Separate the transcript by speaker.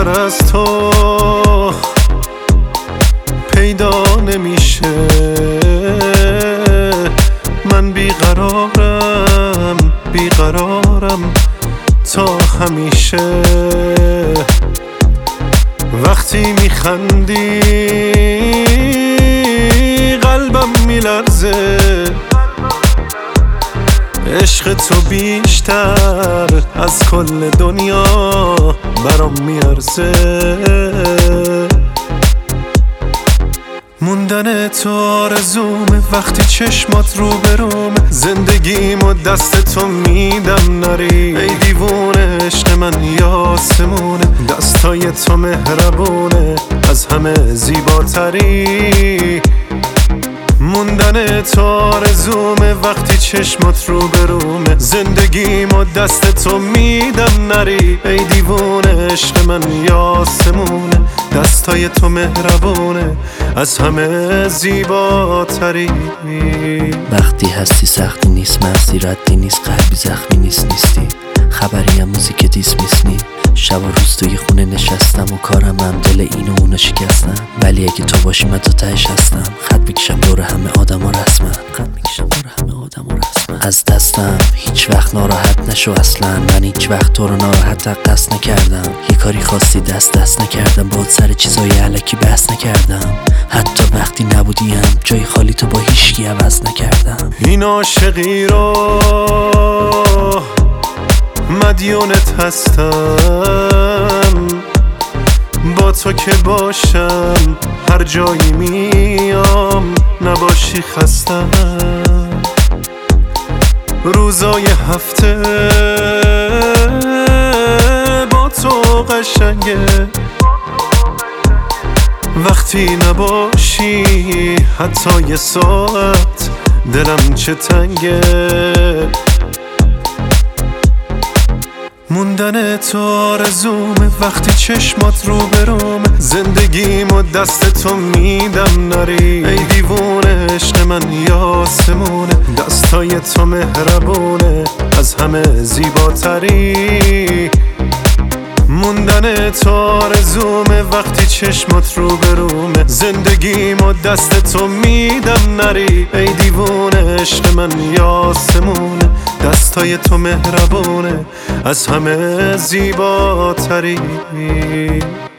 Speaker 1: زیباتر از تو پیدا نمیشه. من بیقرارم تا همیشه. وقتی میخندی قلبم میلرزه، عشق تو بیشتر از کل دنیا برام میارزه. موندن تو آرزومه وقتی چشمات رو برومه، زندگیمو دست تو میدم نری. ای دیوونه عشق من یاسمونه، دستای تو مهربونه از همه زیباتری. موندن تو آرزومه وقتی چشمات رو برومه، زندگیمو دست تو میدم نری. ای دیوونه عشق من یاسمونه، دستای تو مهربونه از همه زیباتری.
Speaker 2: وقتی هستی سختی نیست، مغزی ردی نیست، قلبی زخمی نیستی. خبری هم موزیک دیس نی. شب و روز توی خونه نشستم و کارم هم دل این و اونو شکستم، ولی اگه تو باشی من تا تهش هستم. خط میکشم دور همه آدم ها رسما، از دستم هیچ وقت ناراحت نشو اصلا. من هیچ وقت تو رو ناراحت قصد نکردم. یه کاری خاصی دست نکردم، باید سر چیزای علکی بحث نکردم. حتی وقتی نبودیم جای خالی تو با هیچکی عوض نکردم.
Speaker 1: این عاشقی رو مدیونت هستم، با تو که باشم هر جایی میام، نباشی خستم. روزای هفته با تو قشنگه، وقتی نباشی حتی یه ساعت دلم چه تنگه. موندن تو آرزومه وقتی چشمات رو برومه، زندگیمو دست تو میدم نری. ای دیوونه عشق من یاسمونه، دستای تو مهربونه از همه زیباتری. موندن تو آرزومه وقتی چشمات رو برومه، زندگیمو دست تو میدم نری. ای دیوونه عشق من یاسمونه، دستای تو مهربونه از همه زیباتری.